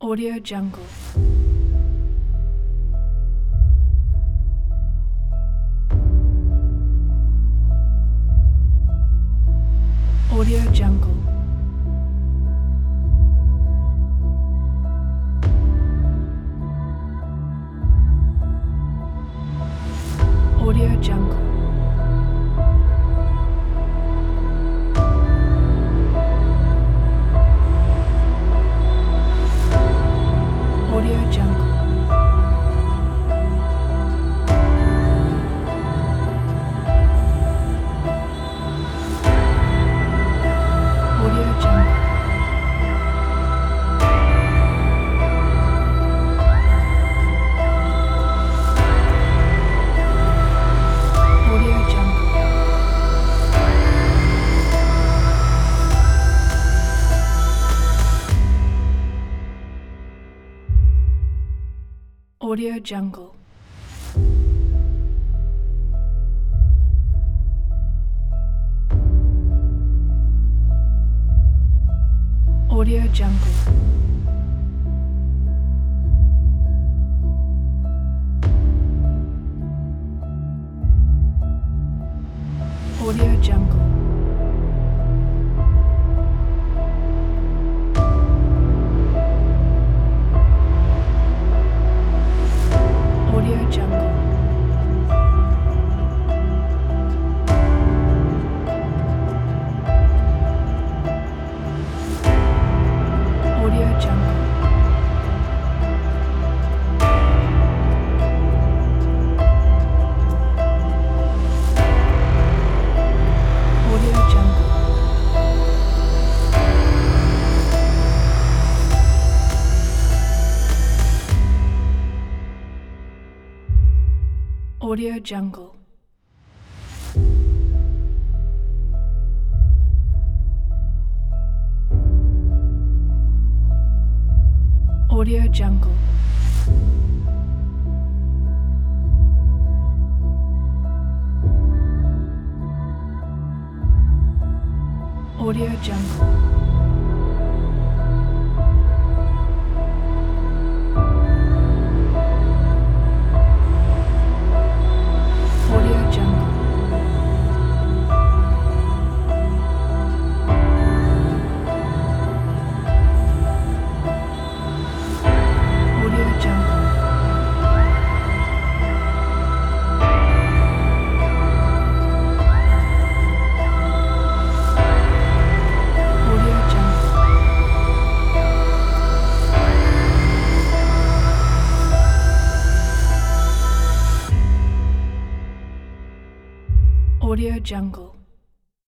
Audio Jungle. Audio Jungle. Audio Jungle. Audio Jungle. Audio Jungle. Audio Jungle. Audio Jungle. Audio Jungle. Audio Jungle. Audio Jungle. Audio Jungle. Audio Jungle. Audio Jungle. Audio Jungle. Audio Jungle. Audio Jungle. Audio Jungle. Audio Jungle. Audio Jungle.